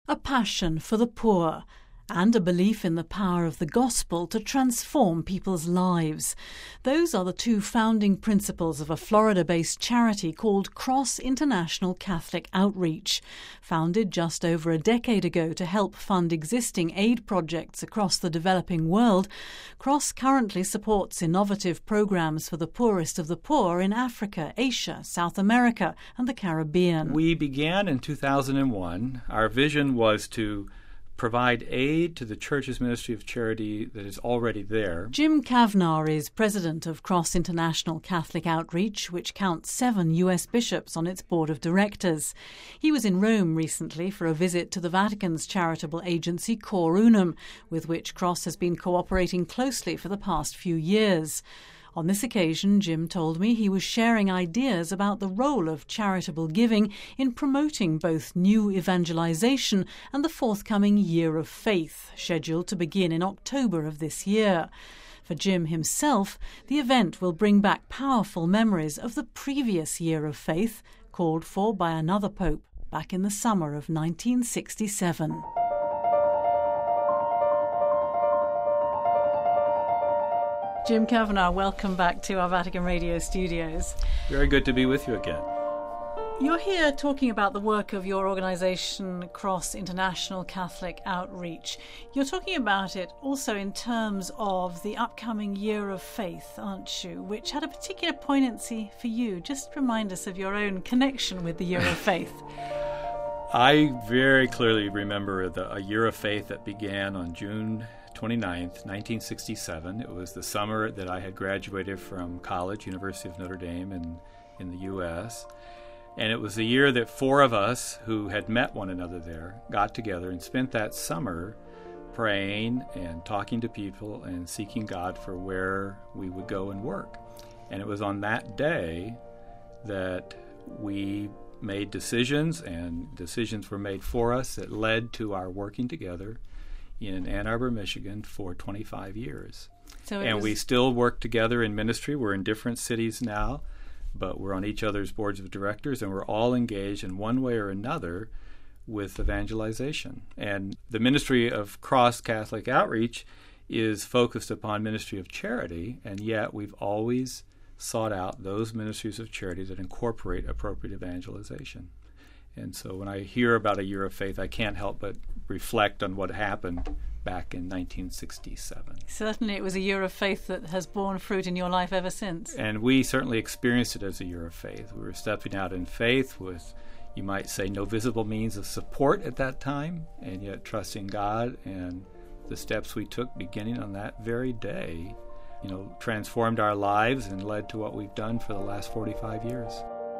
a passion for the poor, and a belief in the power of the gospel to transform people's lives. Those are the two founding principles of a Florida-based charity called Cross International Catholic Outreach. Founded just over a decade ago to help fund existing aid projects across the developing world, Cross currently supports innovative programs for the poorest of the poor in Africa, Asia, South America, and the Caribbean. We began in 2001. Our vision was to provide aid to the Church's ministry of charity that is already there. Jim Kavnar is president of Cross International Catholic Outreach, which counts 7 U.S. bishops on its board of directors. He was in Rome recently for a visit to the Vatican's charitable agency Cor Unum, with which Cross has been cooperating closely for the past few years. On this occasion, Jim told me he was sharing ideas about the role of charitable giving in promoting both new evangelization and the forthcoming Year of Faith, scheduled to begin in October of this year. For Jim himself, the event will bring back powerful memories of the previous Year of Faith, called for by another pope back in the summer of 1967. Jim Kavnar, welcome back to our Vatican Radio studios. Very good to be with you again. You're here talking about the work of your organisation, Cross International Catholic Outreach. You're talking about it also in terms of the upcoming Year of Faith, aren't you, which had a particular poignancy for you. Just remind us of your own connection with the Year of Faith. I very clearly remember a Year of Faith that began on June 29th, 1967. It was the summer that I had graduated from college, University of Notre Dame in the U.S., and it was the year that 4 of us who had met one another there got together and spent that summer praying and talking to people and seeking God for where we would go and work. And it was on that day that we made decisions, and decisions were made for us that led to our working together in Ann Arbor, Michigan for 25 years. We still work together in ministry. We're in different cities now, but we're on each other's boards of directors, and we're all engaged in one way or another with evangelization. And the ministry of Cross Catholic Outreach is focused upon ministry of charity, and yet we've always sought out those ministries of charity that incorporate appropriate evangelization. And so when I hear about a Year of Faith, I can't help but reflect on what happened back in 1967. Certainly it was a Year of Faith that has borne fruit in your life ever since. And we certainly experienced it as a Year of Faith. We were stepping out in faith with, you might say, no visible means of support at that time, and yet trusting God, and the steps we took beginning on that very day, transformed our lives and led to what we've done for the last 45 years.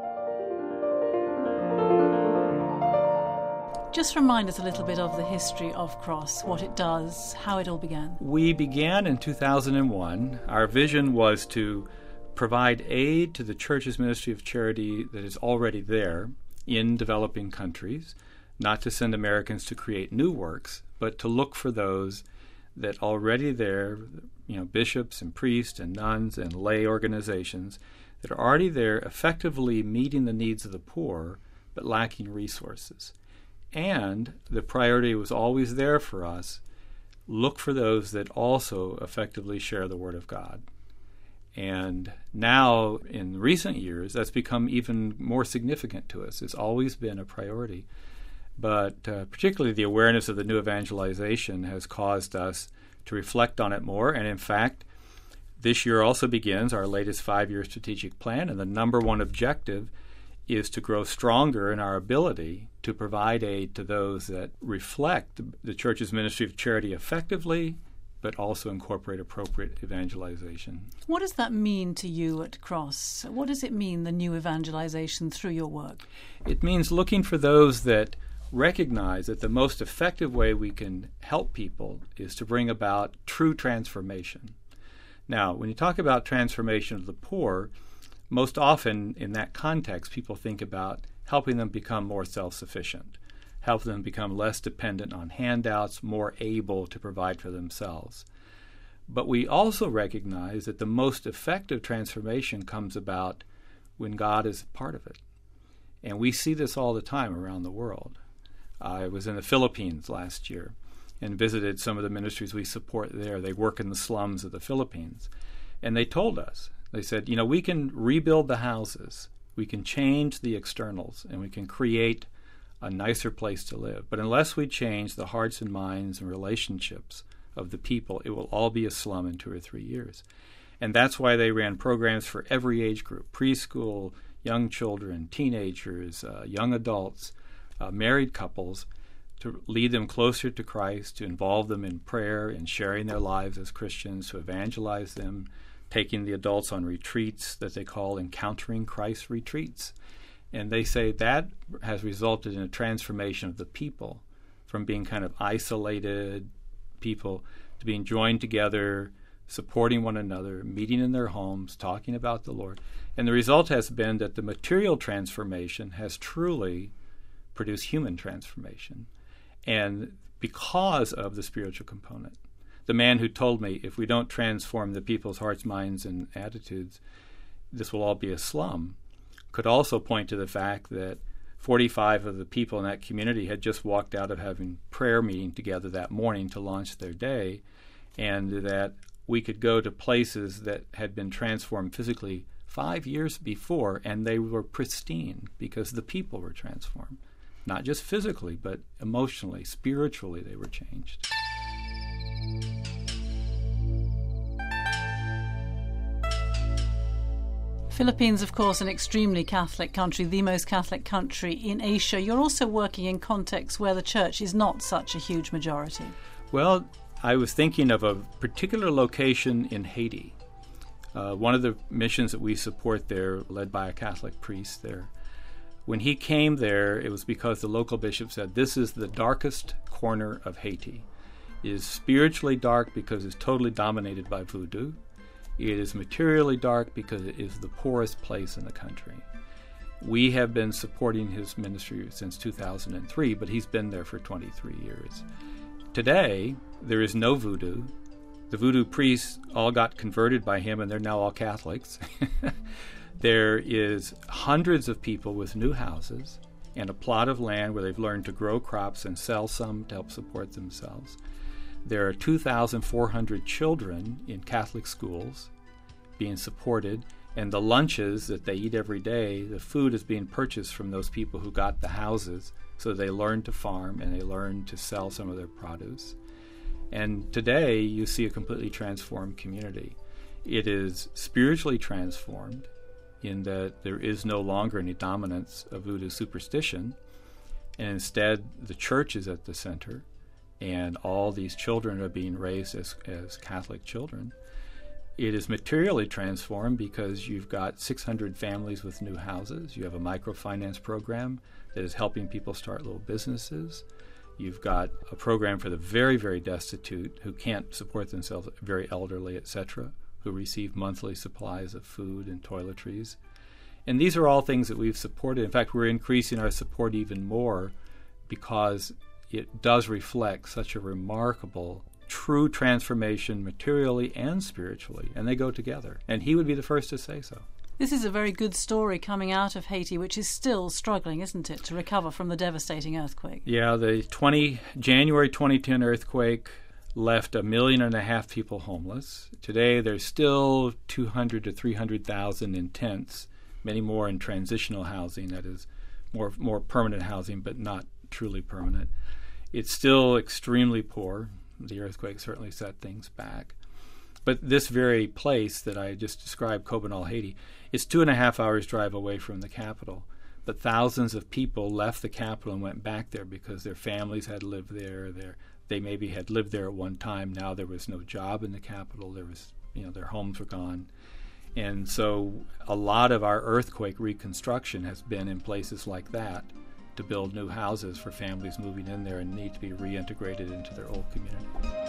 Just remind us a little bit of the history of Cross, what it does, how it all began. We began in 2001. Our vision was to provide aid to the Church's ministry of charity that is already there in developing countries, not to send Americans to create new works, but to look for those that already there, bishops and priests and nuns and lay organizations that are already there effectively meeting the needs of the poor, but lacking resources. And the priority was always there for us, look for those that also effectively share the Word of God. And now, in recent years, that's become even more significant to us. It's always been a priority. But particularly the awareness of the new evangelization has caused us to reflect on it more. And in fact, this year also begins our latest 5-year strategic plan, and the number one objective is to grow stronger in our ability to provide aid to those that reflect the Church's ministry of charity effectively, but also incorporate appropriate evangelization. What does that mean to you at Cross? What does it mean, the new evangelization, through your work? It means looking for those that recognize that the most effective way we can help people is to bring about true transformation. Now, when you talk about transformation of the poor, most often in that context, people think about helping them become more self-sufficient, helping them become less dependent on handouts, more able to provide for themselves. But we also recognize that the most effective transformation comes about when God is part of it. And we see this all the time around the world. I was in the Philippines last year and visited some of the ministries we support there. They work in the slums of the Philippines. And they told us, they said, we can rebuild the houses, we can change the externals, and we can create a nicer place to live. But unless we change the hearts and minds and relationships of the people, it will all be a slum in 2 or 3 years. And that's why they ran programs for every age group, preschool, young children, teenagers, young adults, married couples, to lead them closer to Christ, to involve them in prayer and sharing their lives as Christians, to evangelize them, taking the adults on retreats that they call Encountering Christ retreats. And they say that has resulted in a transformation of the people from being kind of isolated people to being joined together, supporting one another, meeting in their homes, talking about the Lord. And the result has been that the material transformation has truly produced human transformation. And because of the spiritual component. The man who told me, if we don't transform the people's hearts, minds, and attitudes, this will all be a slum, could also point to the fact that 45 of the people in that community had just walked out of having prayer meeting together that morning to launch their day, and that we could go to places that had been transformed physically 5 years before, and they were pristine because the people were transformed. Not just physically, but emotionally, spiritually, they were changed. Philippines, of course, an extremely Catholic country, the most Catholic country in Asia. You're also working in contexts where the church is not such a huge majority. Well, I was thinking of a particular location in Haiti. One of the missions that we support there, led by a Catholic priest there, when he came there, it was because the local bishop said, this is the darkest corner of Haiti. It is spiritually dark because it's totally dominated by voodoo. It is materially dark because it is the poorest place in the country. We have been supporting his ministry since 2003, but he's been there for 23 years. Today, there is no voodoo. The voodoo priests all got converted by him, and they're now all Catholics. There is hundreds of people with new houses and a plot of land where they've learned to grow crops and sell some to help support themselves. There are 2,400 children in Catholic schools being supported, and the lunches that they eat every day, the food is being purchased from those people who got the houses, so they learn to farm and they learn to sell some of their produce. And today you see a completely transformed community. It is spiritually transformed in that there is no longer any dominance of voodoo superstition, and instead the church is at the center, and all these children are being raised as Catholic children. It is materially transformed because you've got 600 families with new houses. You have a microfinance program that is helping people start little businesses. You've got a program for the very, very destitute who can't support themselves, very elderly, etc., who receive monthly supplies of food and toiletries. And these are all things that we've supported. In fact, we're increasing our support even more because it does reflect such a remarkable, true transformation materially and spiritually, and they go together. And he would be the first to say so. This is a very good story coming out of Haiti, which is still struggling, isn't it, to recover from the devastating earthquake? Yeah, the January 2010 earthquake left 1.5 million people homeless. Today, there's still 200 to 300,000 in tents, many more in transitional housing, that is more permanent housing, but not truly permanent. It's still extremely poor. The earthquake certainly set things back. But this very place that I just described, Kobinal, Haiti, is 2.5 hours drive away from the capital. But thousands of people left the capital and went back there because their families had lived there. They maybe had lived there at one time. Now there was no job in the capital. Their homes were gone. And so a lot of our earthquake reconstruction has been in places like that to build new houses for families moving in there and need to be reintegrated into their old community.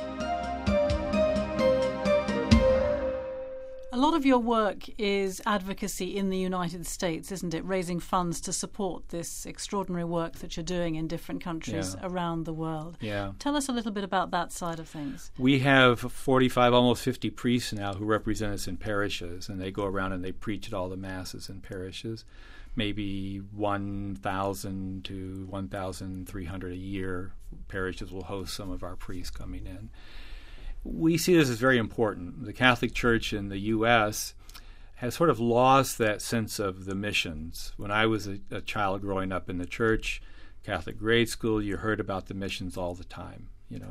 A lot of your work is advocacy in the United States, isn't it? Raising funds to support this extraordinary work that you're doing in different countries around the world. Yeah. Tell us a little bit about that side of things. We have 45, almost 50 priests now who represent us in parishes, and they go around and they preach at all the masses in parishes. maybe 1,000 to 1,300 a year parishes will host some of our priests coming in. We see this as very important. The Catholic Church in the U.S. has sort of lost that sense of the missions. When I was a child growing up in the church, Catholic grade school, you heard about the missions all the time.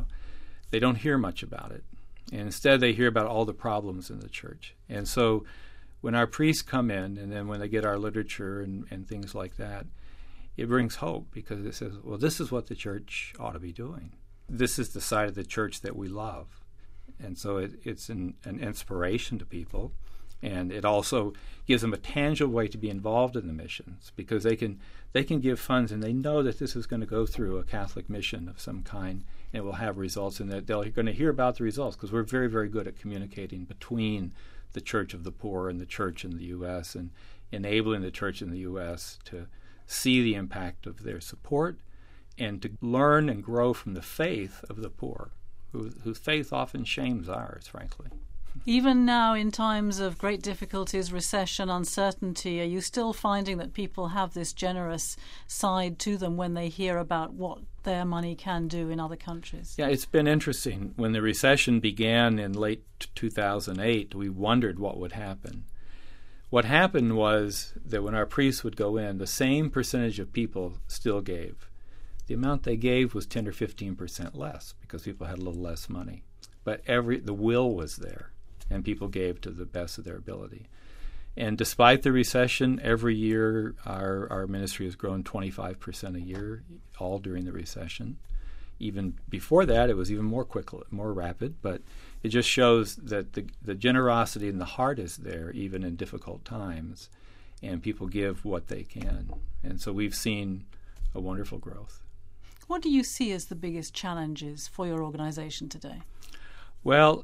They don't hear much about it. And instead, they hear about all the problems in the church. And so when our priests come in, and then when they get our literature and things like that, it brings hope, because it says, well, this is what the church ought to be doing. This is the side of the church that we love. And so it's an inspiration to people. And it also gives them a tangible way to be involved in the missions, because they can give funds, and they know that this is going to go through a Catholic mission of some kind, and it will have results, and that they're going to hear about the results, because we're very, very good at communicating between the Church of the Poor and the Church in the U.S. and enabling the Church in the U.S. to see the impact of their support and to learn and grow from the faith of the poor, whose faith often shames ours, frankly. Even now, in times of great difficulties, recession, uncertainty, are you still finding that people have this generous side to them when they hear about what their money can do in other countries? Yeah, it's been interesting. When the recession began in late 2008, we wondered what would happen. What happened was that when our priests would go in, the same percentage of people still gave. The amount they gave was 10 or 15% less, because people had a little less money. But the will was there, and people gave to the best of their ability. And despite the recession, every year our ministry has grown 25% a year, all during the recession. Even before that, it was even more rapid, but it just shows that the generosity and the heart is there, even in difficult times, and people give what they can. And so we've seen a wonderful growth. What do you see as the biggest challenges for your organization today? Well,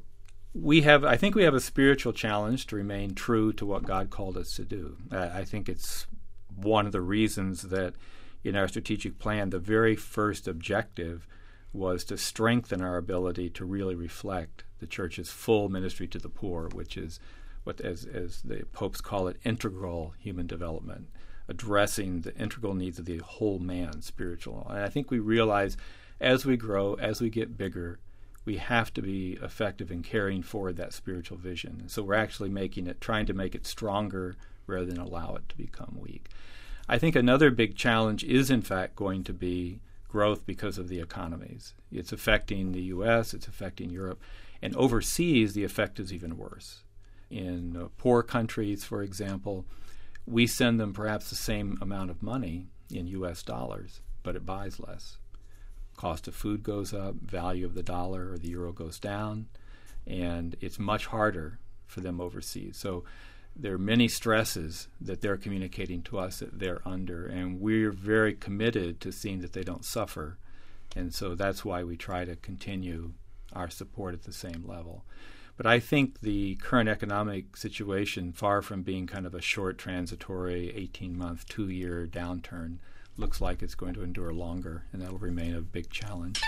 I think we have a spiritual challenge to remain true to what God called us to do. I think it's one of the reasons that in our strategic plan, the very first objective was to strengthen our ability to really reflect the Church's full ministry to the poor, which is what, as the popes call it, integral human development, addressing the integral needs of the whole man, spiritual. And I think we realize as we grow, as we get bigger, we have to be effective in carrying forward that spiritual vision. And so we're actually trying to make it stronger rather than allow it to become weak. I think another big challenge is, in fact, going to be growth because of the economies. It's affecting the U.S., it's affecting Europe, and overseas the effect is even worse. In poor countries, for example, we send them perhaps the same amount of money in U.S. dollars, but it buys less. Cost of food goes up, value of the dollar or the euro goes down, and it's much harder for them overseas. So there are many stresses that they're communicating to us that they're under, and we're very committed to seeing that they don't suffer. And so that's why we try to continue our support at the same level. But I think the current economic situation, far from being kind of a short, transitory, 18-month, 2-year downturn, looks like it's going to endure longer, and that will remain a big challenge.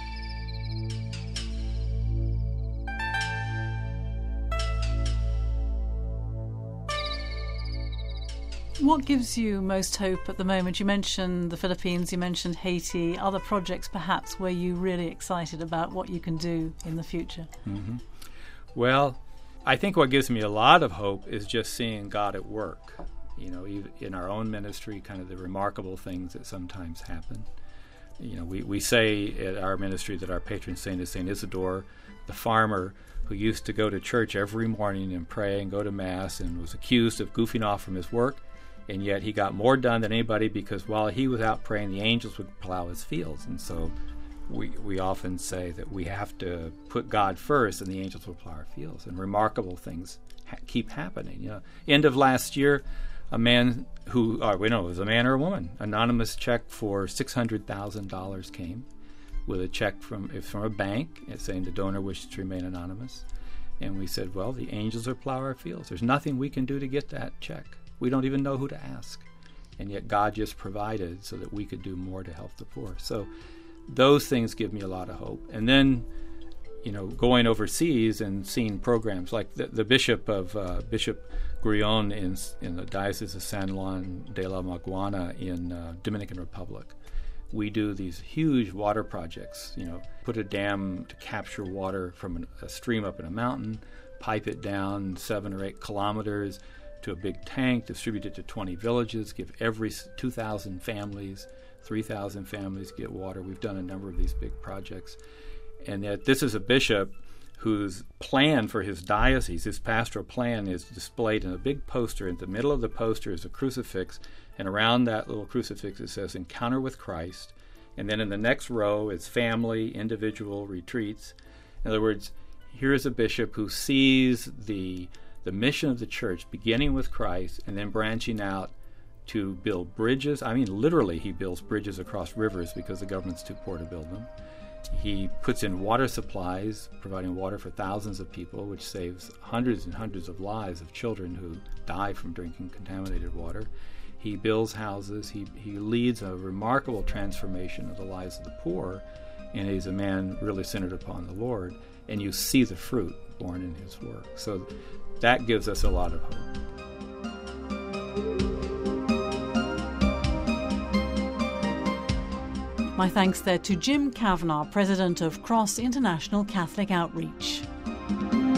What gives you most hope at the moment? You mentioned the Philippines, you mentioned Haiti, other projects perhaps where you're really excited about what you can do in the future? Mm-hmm. Well, I think what gives me a lot of hope is just seeing God at work. In our own ministry, kind of the remarkable things that sometimes happen. We say at our ministry that our patron saint is St. Isidore, the farmer who used to go to church every morning and pray and go to Mass and was accused of goofing off from his work, and yet he got more done than anybody because while he was out praying, the angels would plow his fields. And so we often say that we have to put God first and the angels will plow our fields. And remarkable things keep happening. End of last year, a man who, we know it was a man or a woman, anonymous check for $600,000 came with a check from a bank saying the donor wishes to remain anonymous. And we said, well, the angels will plow our fields. There's nothing we can do to get that check. We don't even know who to ask. And yet God just provided so that we could do more to help the poor. So those things give me a lot of hope. And then going overseas and seeing programs like the Bishop Grullón in the Diocese of San Juan de la Maguana in Dominican Republic. We do these huge water projects, put a dam to capture water from a stream up in a mountain, pipe it down 7 or 8 kilometers to a big tank, distribute it to 20 villages, give every 2,000 families, 3,000 families get water. We've done a number of these big projects. And that this is a bishop whose plan for his diocese, his pastoral plan, is displayed in a big poster. In the middle of the poster is a crucifix, and around that little crucifix it says Encounter with Christ. And then in the next row is family, individual, retreats. In other words, here is a bishop who sees the mission of the church beginning with Christ and then branching out to build bridges. I mean, literally, he builds bridges across rivers because the government's too poor to build them. He puts in water supplies, providing water for thousands of people, which saves hundreds and hundreds of lives of children who die from drinking contaminated water. He builds houses. He leads a remarkable transformation of the lives of the poor, and he's a man really centered upon the Lord. And you see the fruit born in his work. So that gives us a lot of hope. My thanks there to Jim Kavanagh, President of Cross International Catholic Outreach.